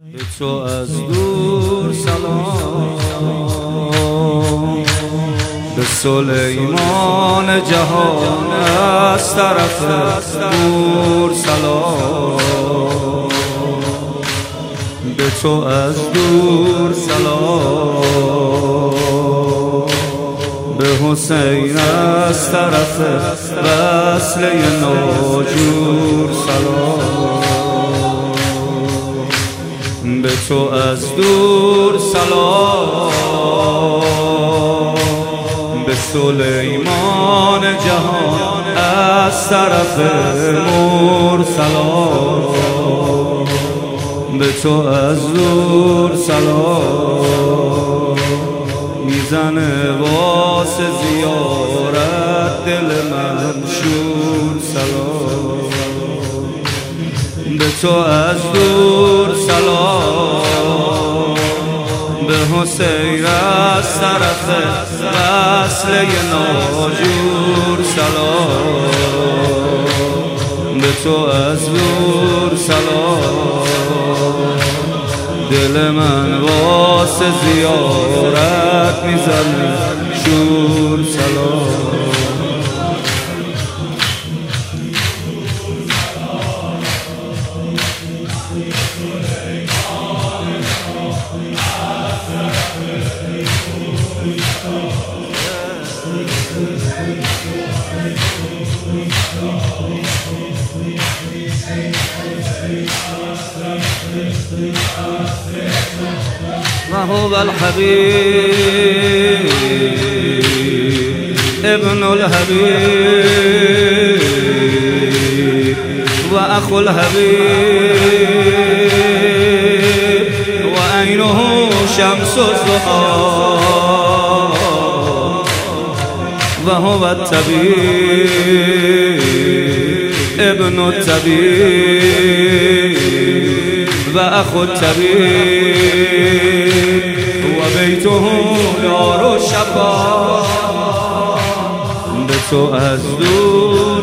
به تو از دور سلام، به سلیمان جهان از طرف دور سلام، به تو از دور سلام، به حسین از طرف وصله ناجور سلام، به تو از دور سلام، به سلیمان جهان از طرف مور سلام، به تو از دور سلام، میزنه واسه زیارت دل منشور سلام، به تو از دور سلام، به حسین از طرف وصله ناجور سلام، به تو از دور سلام، دل من واسه زیارت میزنه شور سلام. وهو الحبيب ابن الحبيب وأخو الحبيب وعينه شمس الضحى وهو الطبيب ابن الطبيب وأخو الطبيب وبيته دار الشفا، به تو از دور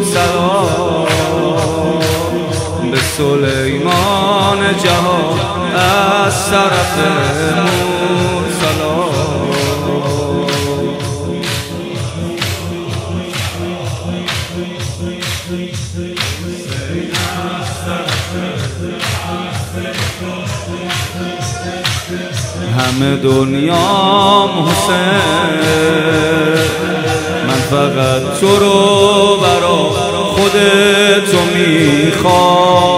سلام، به سلیمان جهان از طرف مور سلام، همه دنیام حسین، من فقط تو رو برا خود تو میخوام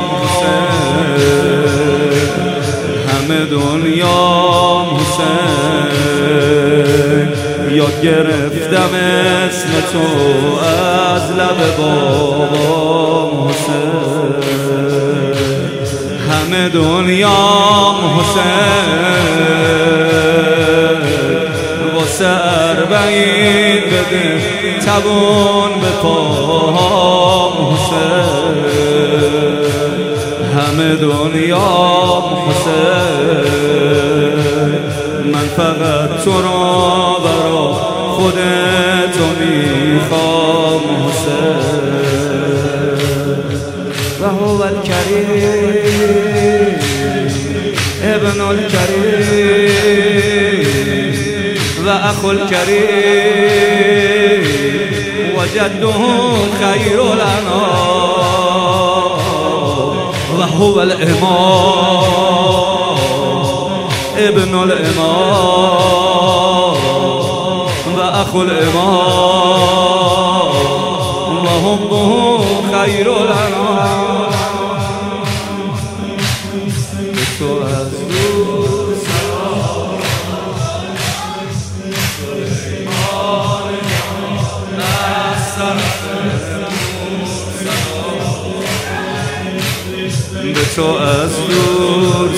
حسین، همه دنیام حسین، یاد گرفتم اسم تو از لب بابام حسین، همه دنیام حسین، واسه اربعین بده تبون به پاهام حسین، همه دنیام حسین، من فقط تو را برا خودت میخوام حسین. وهو الكريم ابن الكريم وأخو الكريم وجده خير الأنام، وهو الإمام ابن الإمام وأخو الإمام وحبه خير الأنام، تو از دور سلام، سلیمان جهان از طرف مور سلام، به تو از دور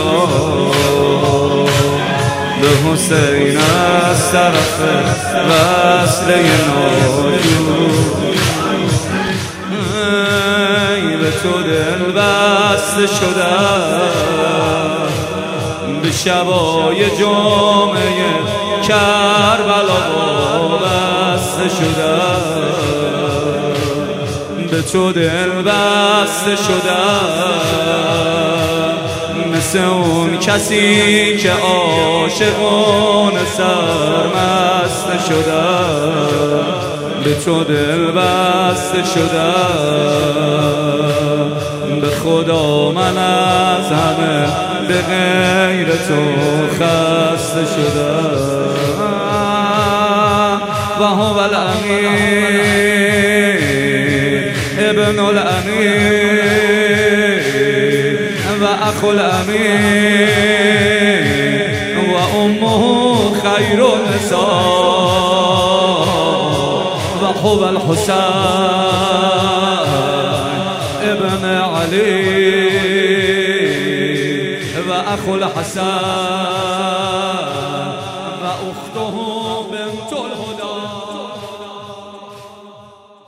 سلام، به حسین از طرف وصله ناجور، به تو دل بسته شدم، به شبای جمعه کربلا بسته شدم، به تو دل بسته شدم، مثل اون کسی که عاشقانه سرمست شده، به تو دل بسته شده. به خدا من از همه به غیر تو خسته شده. و هو الامیر ابن الامیر و اخو الامیر و امه خیر النساء و هو الحسین ابن علی و اخو الحسن